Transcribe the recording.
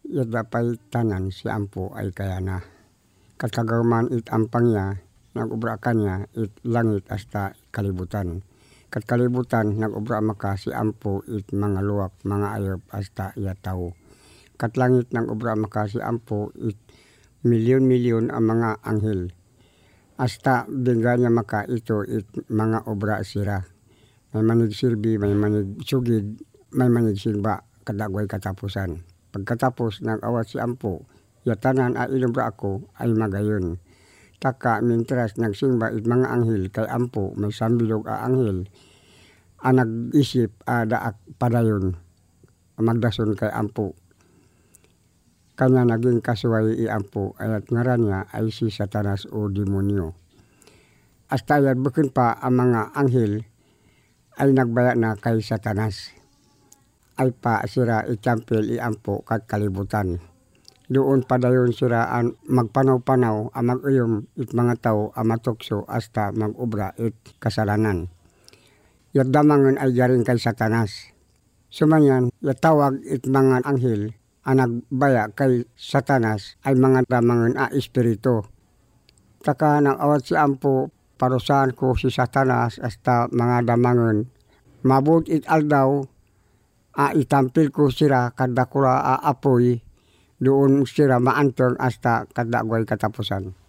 yada pay tanan si ampo ay kaya na. Katagaman it ampang niya, nag-ubra ka niya, it langit hasta kalibutan. Kat kalibutan, nag-ubra maka si ampo it mga luwak, mga ayop hasta yataw. Kat langit nag-ubra maka si ampo it milyon-milyon ang mga anghel. Hasta bigla niya maka ito it mga obra sira. May manig silbi, may manig sugid, may manig silba, kadagway katapusan. Pagkatapos nag-awat si ampo, yatanan ay inubra ako ay magayon. Taka mintras nagsimba it mga anghel kay ampo may sambilog a anghel. Nag-isip daak padayon magdason kay ampo. Kanya naging kasuway i ampo ayat ngaran niya ay si Satanas o demonyo. Hasta ayat bukin pa ang mga anghel ay nagbaya na kay Satanas. Ay pa sira itampil i ampo kat kalibutan. Doon padayon sira ang magpanaw-panaw ang mag-uyom it mga tao ang matukso hasta mag-ubra it kasalanan. Yat damangan ay garing kay Satanas. Sumanyan, yatawag it mga anghel ang nagbaya kay Satanas ay mga damangan a espiritu. Taka nang awat si ampo, parusahan ko si Satanas hasta mga damangan. Mabut it aldaw, itampil ko sira kadakura apoy, doon sira maantong hasta kadagway katapusan.